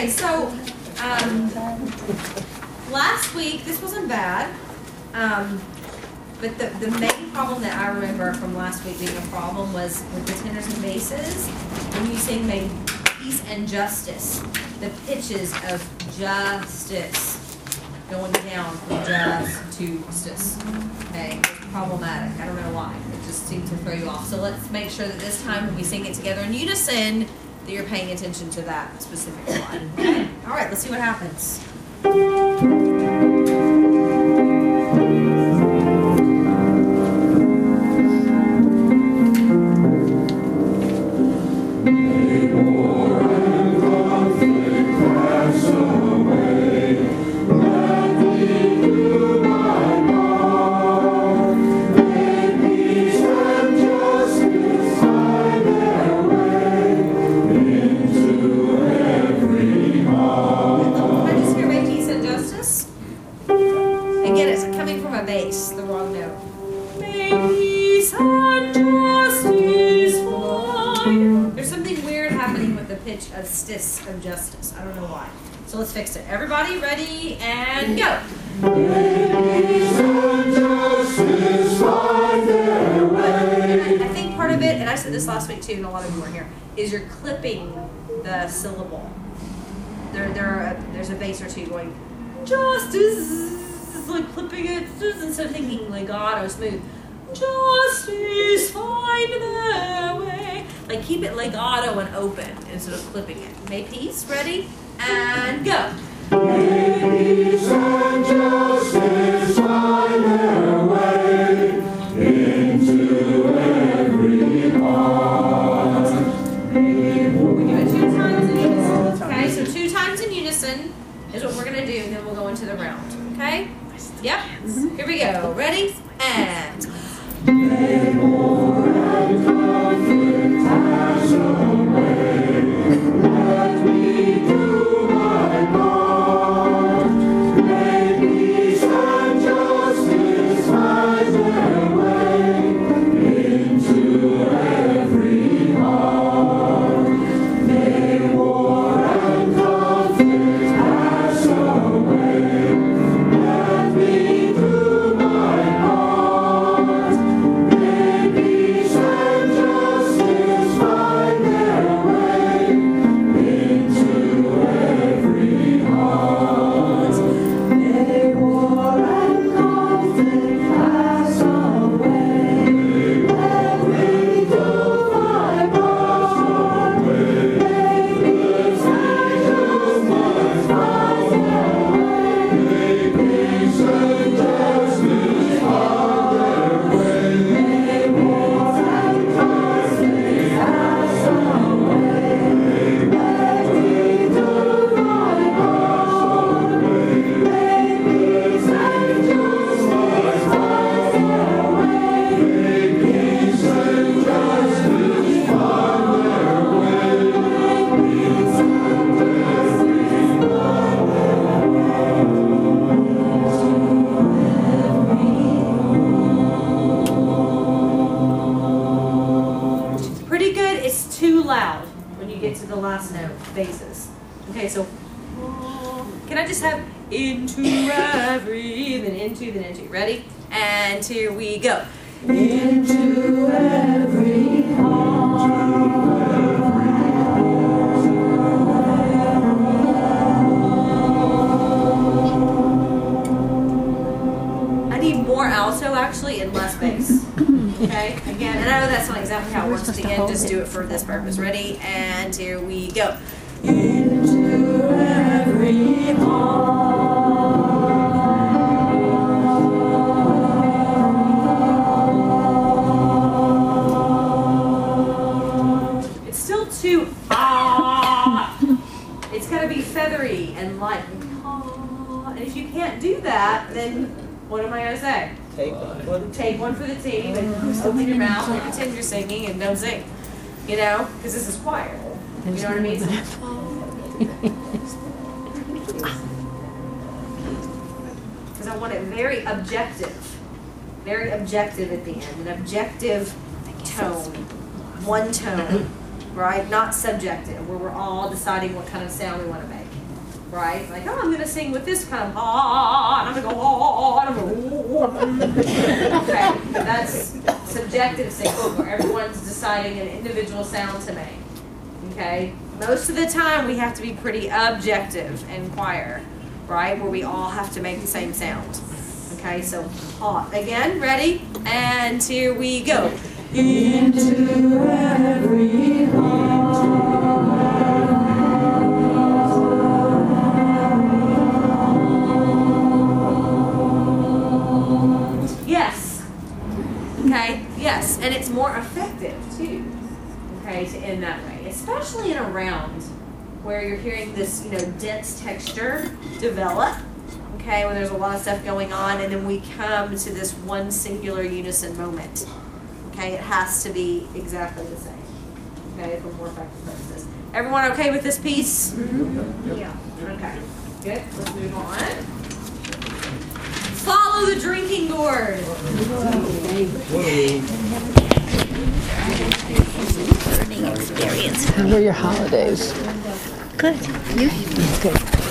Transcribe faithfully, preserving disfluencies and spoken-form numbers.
so um, last week, this wasn't bad, um, but the, the main problem that I remember from last week being a problem was with the tenors and basses. When you sing maybe peace and justice, the pitches of justice going down from just to justice. Okay, it's problematic. I don't know why. It just seemed to throw you off. So let's make sure that this time when we sing it together in unison, that you're paying attention to that specific one. Okay? All right, let's see what happens. Bass, the wrong note. May peace and justice find. There's something weird happening with the pitch of stis of justice. I don't know why. So let's fix it. Everybody ready and go. May peace and justice find their way. I think part of it, and I said this last week too, and a lot of you weren't here, is you're clipping the syllable. There, there are a, there's a bass or two going justice. It's like clipping it instead of thinking legato smooth. Justice find their way. Like keep it legato and open instead of clipping it. May peace, ready? And go. May peace and justice find their way into every heart. We do it two times in unison. Okay, so two times in unison is what we're going to do, and then we'll go into the round. Okay? Yep. Mm-hmm. Here we go. Ready? And. May war and conflict pass away. Let me do my part. May peace and justice find their way into every heart. May war and conflict pass away. To the last note, basses. Okay, so can I just have into every, then into, then into. Ready? And here we go. Into every heart. I need more alto actually and less bass. Okay, again, and I know that's not exactly how it works at the end, just do it for this purpose. Ready? And here we go. Into every heart. It's still too ah. It's got to be feathery and light. And if you can't do that, then what am I going to say? Take one. Take one for the team and open your mouth and pretend you're singing and don't sing. You know? Because this is choir. You know what I mean? Because I want it very objective. Very objective at the end. An objective tone. One tone. Right? Not subjective, where we're all deciding what kind of sound we want to make. right? Like, oh, I'm gonna sing with this kind of ah, and I'm gonna go ah, and I'm gonna oh. Okay, that's subjective singing, where everyone's deciding an individual sound to make. Okay, most of the time we have to be pretty objective in choir, right? Where we all have to make the same sound. Okay, so ah again, ready? And here we go. Into every heart. Yes. Okay, yes, and it's more effective too. Okay, to end that way, especially in a round where you're hearing this, you know, dense texture develop. Okay, when there's a lot of stuff going on, and then we come to this one singular unison moment. Okay, it has to be exactly the same. Okay, for more effective purposes. Everyone okay with this piece? Mm-hmm. Yeah. Okay. Good. Let's move on. Follow the drinking gourd. Learning experience. How were your holidays? Good. You? Good.